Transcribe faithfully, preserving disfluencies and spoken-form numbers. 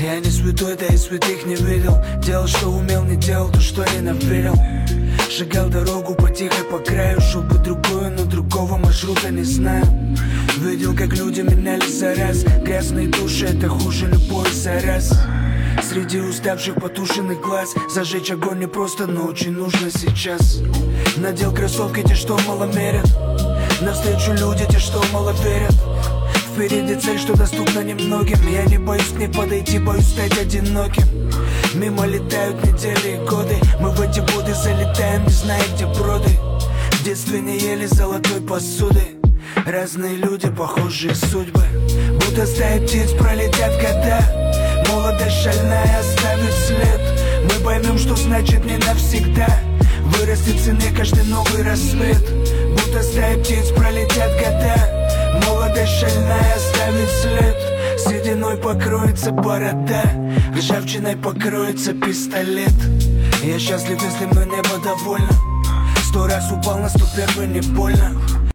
Я не святой, да и святых не видел. Делал, что умел, не делал то, что ненавидел. Шагал дорогу по тихой по краю. Шел по другую, но другого маршрута не знаю. Видел, как люди менялись за раз. Грязные души, это хуже любой зараз. Среди уставших потушенных глаз зажечь огонь не просто, но очень нужно сейчас. Надел кроссовки те, что мало мерят. Навстречу люди, те, что мало верят. Впереди цель, что доступна немногим. Я не боюсь к ней подойти, боюсь стать одиноким. Мимо летают недели и годы. Мы в эти годы залетаем, не зная, где броды. В детстве не ели золотой посуды. Разные люди, похожие судьбы. Будто стаи птиц пролетят года. Молодость шальная оставит след. Мы поймем, что значит не навсегда. Вырастет в цене каждый новый рассвет. Будто стаи птиц пролетят года. Молодость шальная оставит след. Сединой покроется борода. Ржавчиной покроется пистолет. Я счастлив, если мной небо довольно. Сто раз упал, на сто первый не больно.